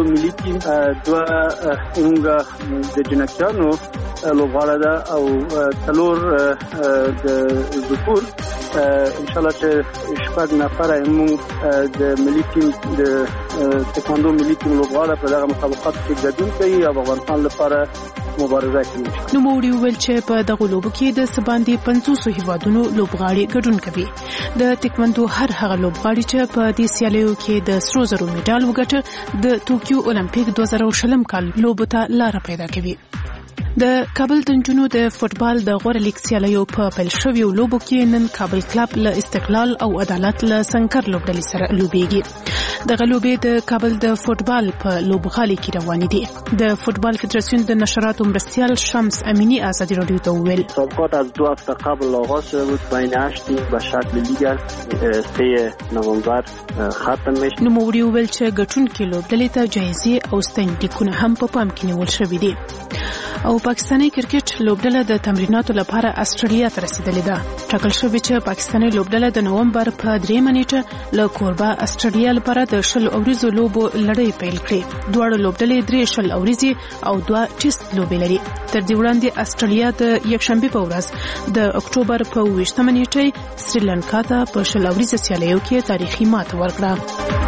ملي ټیم دوه زموږ د جنکیانو لوبغاړه ده او څلور د ذکور ان شاء الله چې شپږ نفر موږ د ملي ټیم د تکواندو ملي ټیم لوبغاړه په دغه مسابقات کې ګډون کوي او افغانستان لپاره مبارزه کوي. نو موري ویل چې په دغه لوبو کې د سباندي 500 هیوادونو لوبغاړي ګډون کوي. د تکواندو هر هغه لوبغاړي چې په دې سیالیو کې د سرو زرو میډال وګټه د ټوکیو اولمپیک 2020 کال لوبو ته لار پیدا کوي. د کابل د نجونو د فوتبال د غوړه لیګ سیالیو په پیل شویو لوبو کې نن کابل کلب له استقلال او عدالت له سنکر لوبډلې سره لوبېږي. دغه لوبې د کابل د فوتبال په لوبغالي کې روانې دي. د فوتبال فدراسیون د نشراتو مرستیال شمس امینی ازادي رادیو ته وویل مسابقات از 2 هفته قبل آغاز شده بود بین 8 تیم به شکل لیگ 3 نوامبر ختم میشه. نو موري ویل چې ګټونکو لوبډلې ته جایزې او ستنلیکونه هم په پام کې نیول شوي دي. او پاکستاني کرکټ لوبډله د تمریناتو لپاره استرالیا ته رسیدلې ده. ټاکل شوی چې پاکستاني لوبډله د نوامبر په 3 نیټه له کوربه استرالیا لپاره د 10 اوریزو لوبو لړۍ پیل کړي. دواړه لوبډلې 3 اوریزي او 2 ټیسټ لوبې لري. تر دې وړاندې استرالیا د یکشنبه په ورځ د اکتوبر په 20 نیټه سریلانکا ته په 10 اوریزه سیالیو کې تاریخي ماته ورکړه.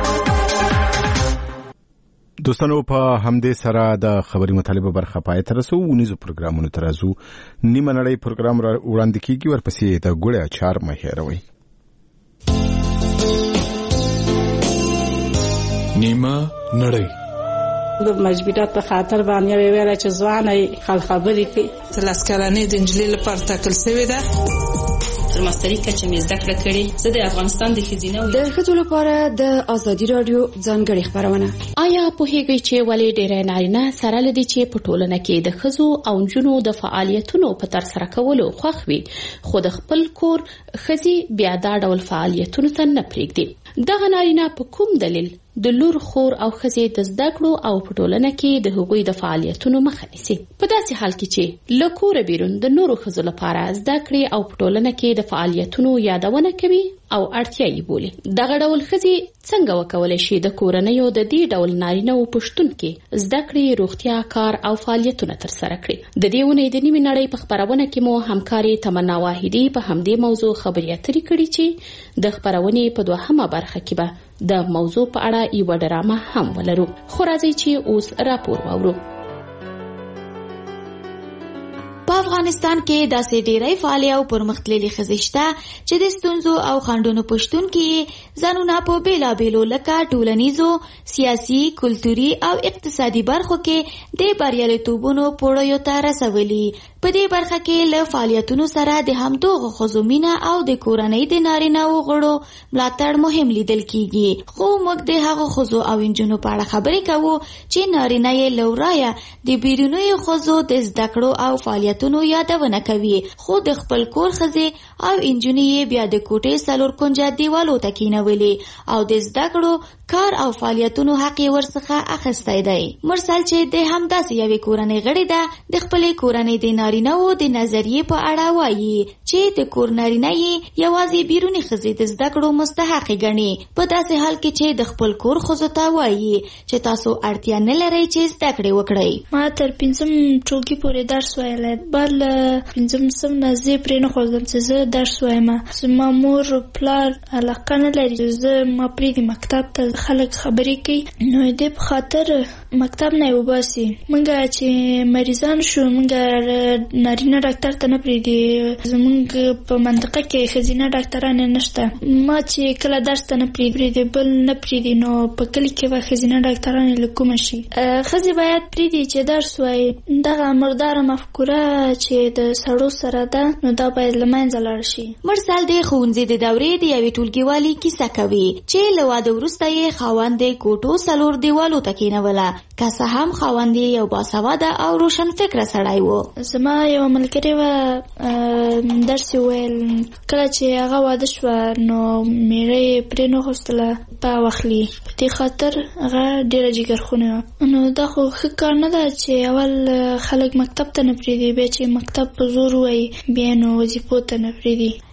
دوستانو په همدې سره د خبري مطالبه برخه پای ته رسو. ونیزو پروګرامونو ترازو نیمه نړۍ پروګرام وړاندې کیږي ورپسې د ګوړې اچار مهیروي. نیمه نړۍ د مجبورات په خاطر باندې ویل چې ځواني خبرې کوي. تلاسکرانې د انجلۍ لپاره تاکل شوی ده. تر ماستري کچه مې زده کړه کړې. زه د افغانستان د ښځینه د ښځو لپاره د ازادي رادیو ځانګړې خبرونه. آیا پوهیږئ چې ولې ډېری نارینه سره لدی چې په ټولنه کې د ښځو او نجونو د فعالیتونو په تر سره کولو خوښ وي خو د خپل کور ښځې بیا دا ډول فعالیتونو ته نه پرېږدي؟ دغه نارینه په کوم دلیل د لور خور او ښځې د زده کړو او په ټولنه کې د هغوی د فعالیتونو مخه نیسي؟ په داسې حال کې چې له کوره بیرون د نورو ښځو لپاره زده کړې او په ټولنه کې د فعالیتونو یادونه کوي او اړتیا یې بولي. دغه ډول ښځې څنګه وکولای شي د کورنیو د دې ډول نارینه‌و په شتون کې زده کړې، روغتیا، کار او فعالیتونه ترسره کړي؟ د دې اونۍ د نیمې نړۍ په خپرونه کې مو همکاري تمنا واحدي په همدې موضوع خبرې اترې کړي چې د خپرونې په 2مه برخه کې به د موضوع په اړه یو ډرامه هم ولرو. خو راځئ چې اوس راپور واورو. په افغانستان کې داسې ډېری فعالې او پرمختللې ښځې شته چې د ستونزو او خنډونو په شتون کې ځانونه په بېلابېلو لکه ټولنیزو، سیاسي، کلتوري او اقتصادي برخو کې د بریالیتوبونو پوړیو ته رسولي. په دې برخه کې له فعالیتونو سره د همدغو ښځو مینه او د کورنۍ د نارینه‌و غړو ملاتړ مهم لیدل کیږي. خو موږ د هغو ښځو او نجونو په اړه خبرې کوو چې نارینه یې له ورایه د بیرونیو ښځو د زده کړو او فعالیتونو یادونه کوي، خو د خپل کور ښځې او نجونې یې بیا د کوټې 4 کونجه دیوالو ته کینولې او د زده کړو، کار او فعالیتونو حق یې ورڅخه اخیستی دی. مرسل چې د همداسې یوې کورنۍ غړې ده، د خپلې کورنۍ د نارینه‌و د نظریې په اړه وایي چې د کور نارینه یې یوازې بیروني ښځې د زده کړو مستحق ګڼي، په داسې حال کې چې د خپل کور ښځو ته وایي چې تاسو اړتیا نه لرئ چې زده کړې وکړئ. ما تر 5 ټولګي پورې درس ویلی، بعد له 5 صنف نه زه پرې نه ښودم چې زه درس وایم. زما مور پلار علاقه نه لري، زه ما پرېږدي مکتب ته خلک خبرې کوي، نو دې په خاطر مکتب نه یې وباسي. موږ چې مریضان شو، موږ نارینه ډاکټر ته نه پرېږدي، زموږ په منطقه کې ښځینه ډاکټران نشته. ما چې کله درس ته نه پرېږدي بل نه پرېږدي، نو په کلي کې به ښځینه ډاکټران له کومه شي؟ ښځې باید پرېږدي چې درس وایي. دغه مرداره مفکوره چې د سړو سره ده، نو دا باید له منځه لاړ شي. مرسل د ښوونځي د دورې د یوې ټولګیوالې کیسه کوي چې له واده وروسته یې خاوند د کوټو 4 دیوالو ته کېنوله، که څه هم خاوند یې یو باسواده او روشن فکره سړی و. زما یو ملګرې وه، درس یې ویل، کله چې هغه واده شوه نو میړه یې پرې نه غوښتله په واخلي، په دې خاطر هغه ډېره جګرخونې وه. نو دا خو ښه کار نه ده چې اول خلک مکتب ته نه پرېږدي، بیا چې مکتب په زور وایي بیا نو وظیفو ته نه پرېږدي.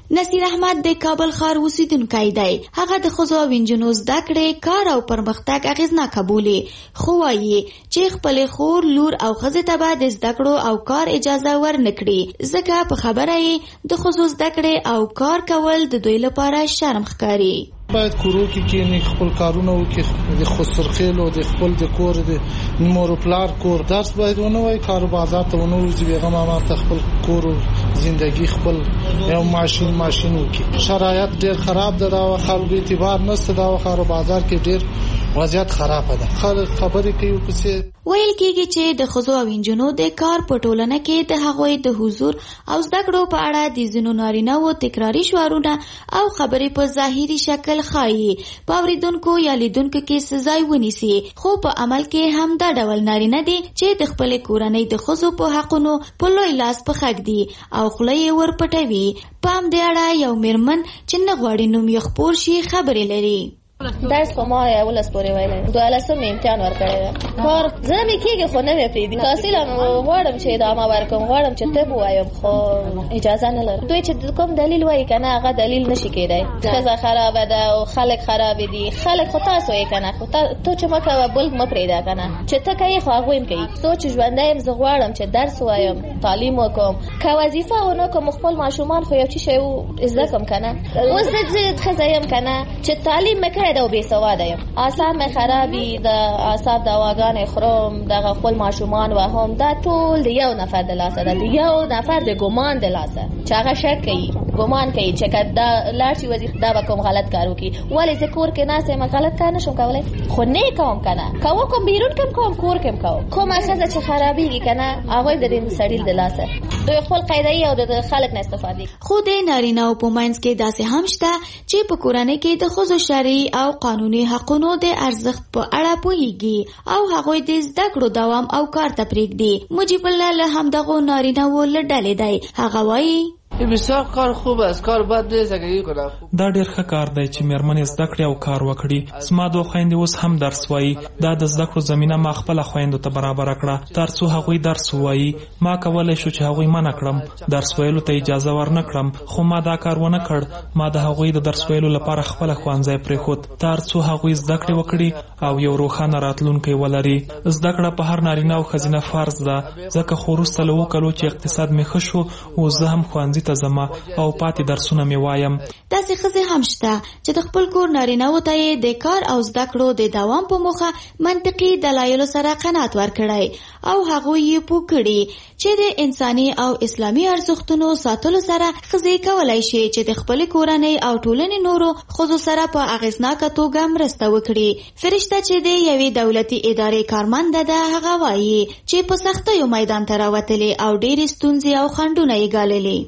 نصیر احمد د کابل ښار اوسیدونکی دی. هغه د ښځو او نجونو زده کړې، کار او پرمختګ اغیزناکه بولي، خو وایي چې خپلې خور، لور او ښځې ته به د زده کړو او کار اجازه ورنکړي، ځکه په خبره یې د ښځو زده کړې او کار کول د دوی لپاره شرم ښکاري. باید کورو کې کېني، خپل کارونه وکړي، د خسرخیلو د خپل د کور د مور او پلار کور درس باید ونه وای، کار بازار ته ونه وځي، بیغه ما ته خپل کور زندگی خپل یو ماشین وکړي. شرایط ډېر خراب ده، دا خلکو اعتبار نشته، دا کار بازار کې ډېر وضعیت خراب ده. خلک خبرې کوي پسې ویل کېږي چې د ښځو او نجونو د کار په ټولنه کې د هغوی د حضور او زده کړو په اړه د ځینو نارینه‌وو تکراري شعارونه او خبرې په ظاهري شکل ښایي په اورېدونکو یا لیدونکو کې څه ځای ونیسي، خو په عمل کې هم دا ډول نارینه دي چې د خپلې کورنۍ د ښځو په حقونو په لوی لاس په خښ دي او خوله یې ورپټوي. په همدې اړه یو میرمن چې نه غواړي نوم یې خپور شي خبرې لري. درس په ما 11 پورې ویلی، 12 امتحان ورکړی دی. کار زه مې کېږي خو نه مې پرېږدي. تحصیل هم غواړم چې ادامه ورکړم، غواړم چې طب ووایم، خو اجازه نه لرم. دوی چې کوم دلیل وایي که نه، هغه دلیل نشي کېدی. ښځه خرابه ده او خلک خرابې دي. خلک خو تاسو یې که نه، خو تو چې مه کوه بل مه پرېږده که نه. چې ته کوې خو هغوی هم کوي. څو چې ژوندی یم زه غواړم چې درس ووایم، تعلیم وکړم، که وظیفه ونه کړم خپل ماشومان خو یو څه شی زده کړم که نه. اوس زه ښځه یم که نه چې تعلیم مې کړی ده او بېسواده یم، اعصاب مې خرابي، د اعصاب دواګانې خورم، دغه خپل ماشومان وهم، دا ټول د یو نفر د لاسه ده، د یو نفر د ګمان د لاسه چې هغه شک کوي، ګمان کوي چې که دا لاړ شي وظیفه دا به کوم غلط کار وکړي. ولې زه کور کې ناست یم غلط کار نشم کولی، خو نه یې کوم که نه، که وکړم بیرون کې هم کوم، کور کې هم کوم. کومه ښځه چې خرابېږي که نه، هغوی د دې سړي د لاسه دوی خپل قاعده‌ای او د خلک نه استفادې. خو د نارینه‌و په منځ کې داسې هم شته چې په کورنۍ کې د ښځو شرعي او قانوني حقونو د ارزښت په اړه پوهیږي او هغوی د زده کړو دوام او کار ته پرېږدي. مجیب الله له همدغو نارینه‌وو له ډلې دی. هغه وایي بسیار کار خوب است، کار بد نیست اگر یې کنه. دا ډېر ښه کار دی چې میرمنې زده کړې او کار وکړي. زما دوه خویندې اوس هم درس وایي. دا د زده کړو زمینه ما خپله خویندو ته برابره کړه تر څو هغوی درس ووایي. ما کولی شو چې هغوی منع کړم، درس ویلو ته اجازه ورنه کړم، خو ما دا کار ونه کړ. ما د هغوی د درس ویلو لپاره خپله ښوونځی پرېښود تر څو هغوی زده کړې وکړي او یو روښانه راتلونکی ولري. زده کړه په هر نارینه او ښځینه فرض ده، ځکه خو وروسته له 2 کالو چې اقتصاد مې ښه شو، اوس زه هم ښوونځي ته ځم او پاتې درسونه مې وایم. داسې ښځې هم شته چې د خپل کور نارینه‌وو ته یې د کار او زده کړو د دوام په موخه منطقي دلایلو سره قناعت ورکړی او هغوی یې پوه کړي چې د انساني او اسلامي ارزښتونو ساتلو سره ښځې کولی شي چې د خپلې کورنۍ او ټولنې نورو ښځو سره په اغېزناکه توګه مرسته وکړي. فرشته چې د یوې دولتي ادارې کارمنده ده، هغه وایي چې په سختیو میدان ته راوتلې او ډېرې ستونزې او خنډونه یې ګاللې.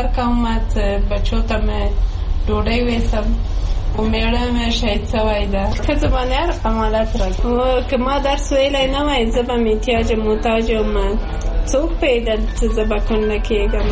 بچو ته مې ډوډۍ ویسم، میړه مې شهید سوی ده، ښځو باندې هر کمالات راځي. که ما درس ویلی نه وای زه به محتاج محتاج یم، څوک پیدا چې زه به کونډه کېږم.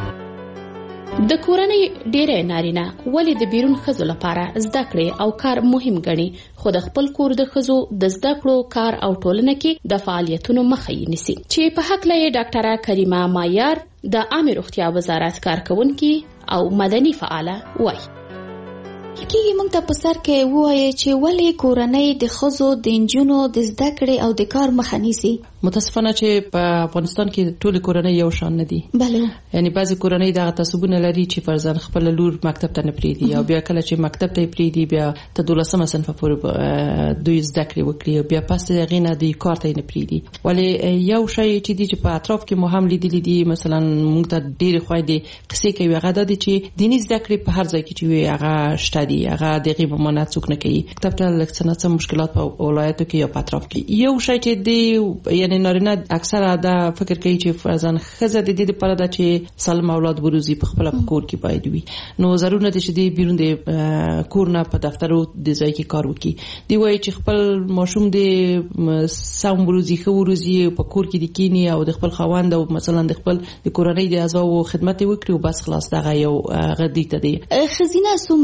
د کورنۍ ډېری نارینه ولې د بیرون ښځو لپاره زده کړې او کار مهم ګڼي، خو د خپل کور د ښځو د زده کړو، کار او ټولنه کې د فعالیتونو مخه یې نیسي، چې په هکله یې ډاکټره کریمه مایار د عامه روغتیا وزارت کارکونکي او مدني فعاله وایي. کېږي موږ ته په سر کې ووایي چې ولې کورنۍ د ښځو د نجونو د زده کړې او د کار مخه نیسي. متاسفانه چې په افغانستان کې ټول کورنۍ یو شان نه دي. بله، یعنی بعضی کورنۍ دغه تعصبونه لري چې فرضاً خپل لور مکتب ته نه پریږدي او بیا کله چې مکتب ته پریږدي بیا ته 12 صنف پورې دوی زده کړې وکړي او بیا پس هغه نه دی کار ته نه پریږدي. ولی یو شی چې دی چې په اطراف کې مو هم لیدلې دي، مثلا موږ ته ډېر خوایدې قصې کوي هغه د چې دیني زده کړې په هر ځای کې چې وي هغه شته دي، هغه دغه په معنی څوک نه کوي. مکتب ته لکه مشکلات په ولایتو کې یا په اطراف کې یو شی چې دی، یعنی نارینه اکثره دا فکر کوي چې فرضاً ښځه د دې لپاره ده چې سالم اولاد وروزي په خپل کور کې باید وي، نو ضرور نه دي چې دی بیرون د کور نه په دفترو د ځای کې کار وکړي. دی وایي چې خپل ماشوم د سم وروزي خو وروزي په کور کې د کینی او د خپل خاوند او مثلا د خپل د کورنۍ د اعضاء خدمت وکړي او بس خلاص دغه یو غدي ته دی. ښځینه څومره نقش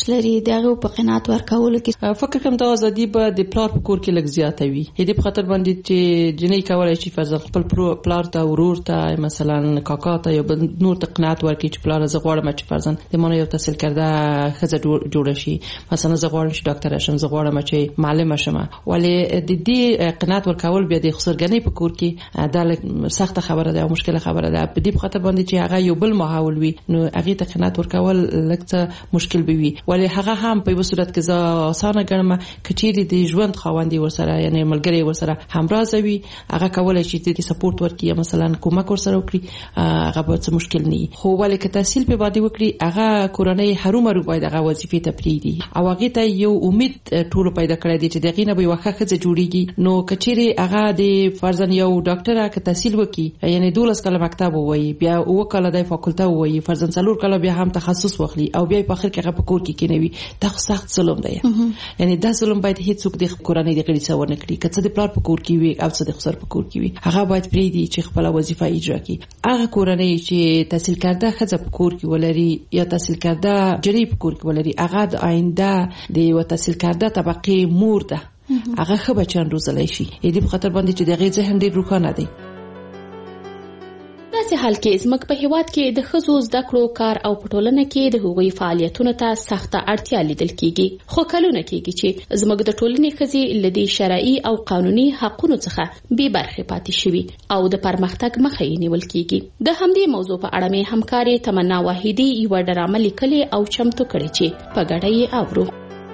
لري دغه په قناعت ورکولو کې فکر کوم دا ازادي به د پلار په کور کې لږ زیاته وي. دې په خاطر باندې چې جنۍ کولای شي فرض خپل پلار ته ورور ته مثلا کاکا ته یا نور ته قناعت ورکړي چې پلار زه غواړم چې فرض د مونږ یو تحصیل کرده خزه جوړ شي، مثلا زه غواړم چې ډاکټر شم، زه غواړم چې معلم شم. ولې د دې قناعت ورکول بیا د خسرګنۍ په کور کې دا سخت خبره ده او مشکله خبره ده. په دې په خاطر باندې چې هغه یو بل ماحول وي نو هغه ته قناعت ورکول لکه مشکل به وي. ولې هغه هم په یو صورت کې زه اسانه ګڼم کچېری د ژوند خاوندې ورسره یعنی ملګری ورسره همراز وي، هغه کولای شي چې سپورټ ورکړي مثلا کومک ورسره وکړي، هغه به څه مشکل نه وي. خو ولې که تحصیل په باندې وکړي هغه کورنۍ هرومرو باید هغه وظیفه ته پریږدي او هغه ته یو امید ټول پیدا کړی دی چې دغه نه به واخه خزه جوړیږي. نو کچېری هغه د فرضاً یو ډاکټر که تحصیل وکړي یعنی 12 کاله مکتب وایي بیا وکاله د فاکولټه وایي فرضاً 4 کاله بیا هم تخصص واخلي او بیا په اخر کې هغه په کور کې کینوي، دا سخت ظلم دی. یعنی دا ظلم باید هیڅوک د کورنۍ د غړي څور نه کړي، کڅ د پلار په کور کې وي او څه د خسر په کور کې وي، هغه باید پریدي چې خپل وظیفه اجرا کړي. هغه کورنۍ چې تحصیل کرده خزه په کور کې ولري یا تحصیل کرده جری په کور کې ولري، هغه د آینده د یو تحصیل کرده طبقه مور ده، هغه ښه بچیان روزلی شي. دې په خاطر باندې چې دغه ذهن ډېر روښانه دی. داسې حال کې زموږ په هیواد کې د ښځو زده کړو کار او په ټولنه کې د هغوی فعالیتونو ته سخته اړتیا لیدل کیږي. خو کلونه کیږي چې زموږ د ټولنې ښځې له دې شرعي او قانوني حقونو څخه بې برخې پاتې شوي او د پرمختګ مخه یې نیول کیږي. د همدې موضوع په اړه مې همکارې تمنا واحدي یوه ډرامه لیکلې او چمتو کړې چې په ګډه یې اورو.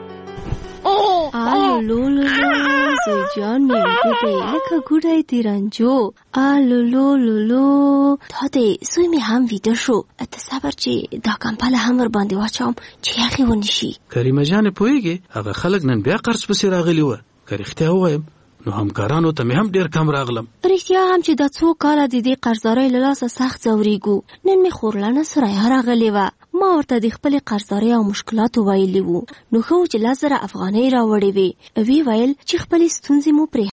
آلولولو زویجان میوه لکه ګوډی تیرانجو آلولولو دا دی زوی می هم ویده شو. ته صبر چې دا کمپله هم ور باندې واچوم چې یخې ونشي. کریمه جان پوهیږي هغه خلک نن بیا قرض پسې راغلی وه، که رښتیا ووایم نو همکارانو ته مې هم ډېر کم راغلم. رښتیا هم چې دا 2 کاله د دې قرضدارۍ له لاسه سخت ځورېږو. نن مې خورلنه سرایه راغلې وه، ما ورته د خپلې قرضدارۍ او مشکلاتو ویلي وو. نو ښه و چې 10,000 افغانۍ راوړې وې. وی ویل چې خپلې ستونزې مو پرې